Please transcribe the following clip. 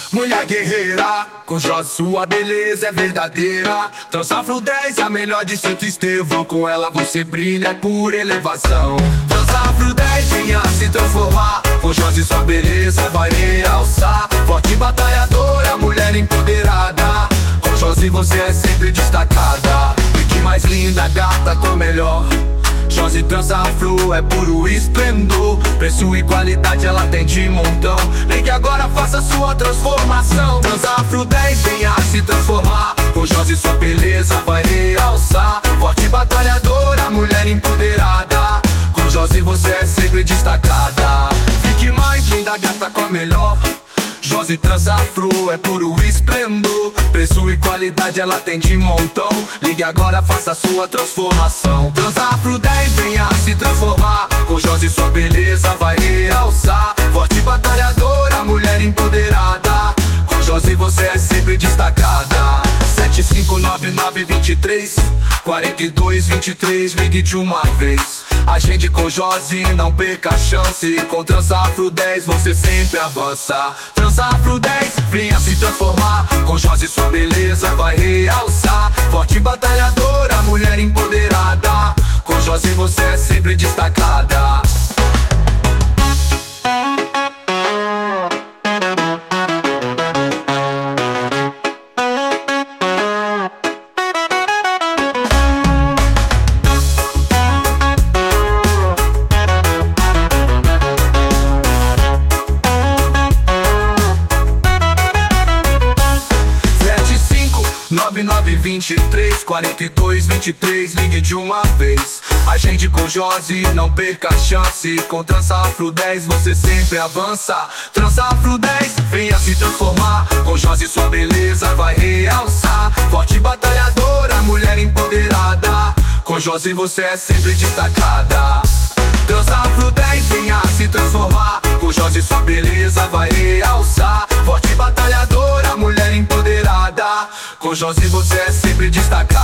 Mulher guerreira, com Josi sua beleza é verdadeira. Transafro 10, a melhor de Santo Estevão. Com ela você brilha, é pura elevação. Transafro 10, venha se transformar. Com Josi sua beleza vai realçar. Forte batalhadora, mulher empoderada. Com Josi você é sempre destacada. E que mais linda, gata, tô melhor. Josi Transafro é puro esplendor. Preço e qualidade ela tem de montão. Ligue agora, faça sua transformação. Transafro 10, venha se transformar. Com Josi sua beleza vai realçar. Forte batalhadora, mulher empoderada. Com Josi você é sempre destacada. Fique mais linda, gata, com a melhor. Josi Transafro é puro esplendor. Preço e qualidade ela tem de montão. Ligue agora, faça sua transformação. Transafro 10, venha se transformar. Com Josi sua beleza vai realçar. Forte batalhadora, mulher empoderada. Com Josi você é sempre destacada. 7599234223, ligue de uma vez. Agende com Josi, não perca a chance. Com Transafro 10 você sempre avança. Transafro 10, venha se transformar. Com Josi sua beleza vai realçar. Forte batalhadora, mulher empoderada. Com Josi você é sempre destacada. Nove 4223, ligue de uma vez. Agende com Josi, não perca a chance. Com Transafro 10 você sempre avança. Transafro 10, venha se transformar. Com Josi sua beleza vai realçar. Forte batalhadora, mulher empoderada. Com Josi você é sempre destacada. Transafro 10, venha se transformar. Com Josi sua beleza vai realçar. Forte batalhadora, mulher empoderada. Com Josi você é sempre destacada.